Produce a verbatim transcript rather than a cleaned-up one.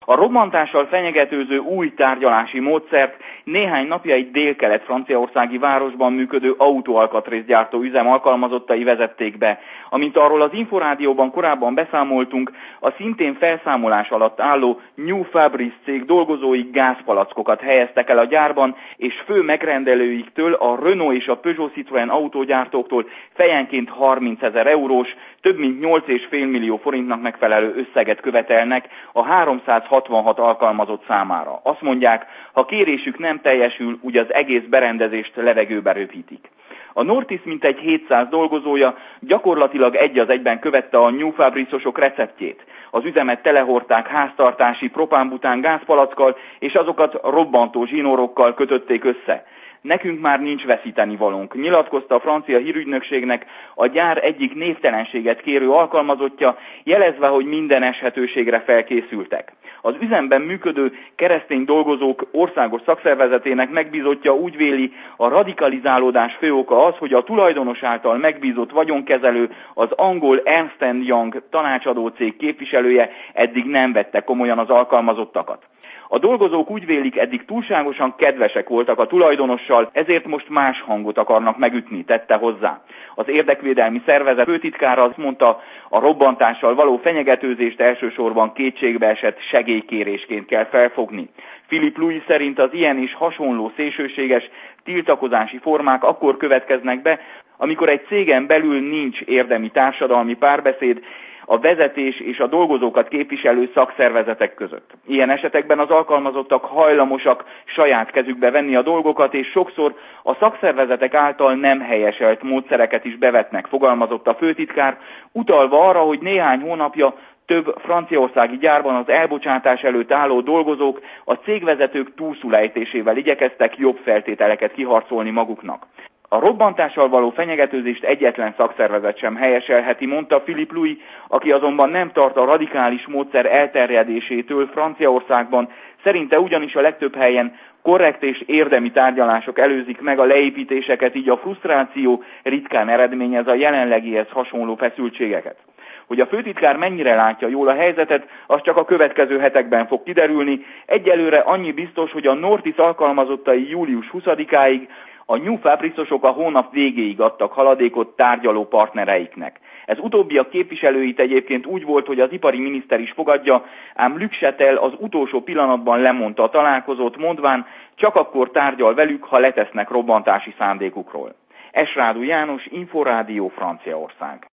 A robbantással fenyegetőző új tárgyalási módszert néhány napja egy délkelet-franciaországi városban működő autóalkatrészgyártó üzem alkalmazottai vezették be. Amint arról az Inforádióban korábban beszámoltunk, a szintén felszámolás alatt álló New Fabrice cég dolgozói gázpalackokat helyeztek el a gyárban, és fő megrendelőiktől, a Renault és a Peugeot Citroën autógyártóktól fejenként harmincezer eurós, több mint nyolc egész öt millió forintnak megfelelő összeget követelnek a háromszázhatvanhat alkalmazott számára. Azt mondják, ha kérésük nem teljesül, úgy az egész berendezést levegőbe röpítik. A Nortis mintegy hétszáz dolgozója gyakorlatilag egy az egyben követte a New Fabrice-osok receptjét. Az üzemet telehordták háztartási propánbután gázpalackkal, és azokat robbantó zsinórokkal kötötték össze. Nekünk már nincs veszítenivalónk, nyilatkozta a francia hírügynökségnek a gyár egyik névtelenséget kérő alkalmazottja, jelezve, hogy minden eshetőségre felkészültek. Az üzemben működő keresztény dolgozók országos szakszervezetének megbízottja úgy véli, a radikalizálódás fő oka az, hogy a tulajdonos által megbízott vagyonkezelő, az angol Ernst and Young tanácsadó cég képviselője eddig nem vette komolyan az alkalmazottakat. A dolgozók úgy vélik, eddig túlságosan kedvesek voltak a tulajdonossal, ezért most más hangot akarnak megütni, tette hozzá. Az érdekvédelmi szervezet főtitkára azt mondta, a robbantással való fenyegetőzést elsősorban kétségbeesett segélykérésként kell felfogni. Philippe Louis szerint az ilyen és hasonló szélsőséges tiltakozási formák akkor következnek be, amikor egy cégen belül nincs érdemi társadalmi párbeszéd a vezetés és a dolgozókat képviselő szakszervezetek között. Ilyen esetekben az alkalmazottak hajlamosak saját kezükbe venni a dolgokat, és sokszor a szakszervezetek által nem helyeselt módszereket is bevetnek, fogalmazott a főtitkár, utalva arra, hogy néhány hónapja több franciaországi gyárban az elbocsátás előtt álló dolgozók a cégvezetők túlszulejtésével igyekeztek jobb feltételeket kiharcolni maguknak. A robbantással való fenyegetőzést egyetlen szakszervezet sem helyeselheti, mondta Philippe Louis, aki azonban nem tart a radikális módszer elterjedésétől Franciaországban, szerinte ugyanis a legtöbb helyen korrekt és érdemi tárgyalások előzik meg a leépítéseket, így a frusztráció ritkán eredményez a jelenlegihez hasonló feszültségeket. Hogy a főtitkár mennyire látja jól a helyzetet, az csak a következő hetekben fog kiderülni. Egyelőre annyi biztos, hogy a Nortis alkalmazottai július huszadikáig, a New Fabrice-osok a hónap végéig adtak haladékot tárgyaló partnereiknek. Ez utóbbiak képviselőit egyébként úgy volt, hogy az ipari miniszter is fogadja, ám Luc Chatel az utolsó pillanatban lemondta a találkozót, mondván, csak akkor tárgyal velük, ha letesznek robbantási szándékukról. Esrádú János, Inforádió, Franciaország.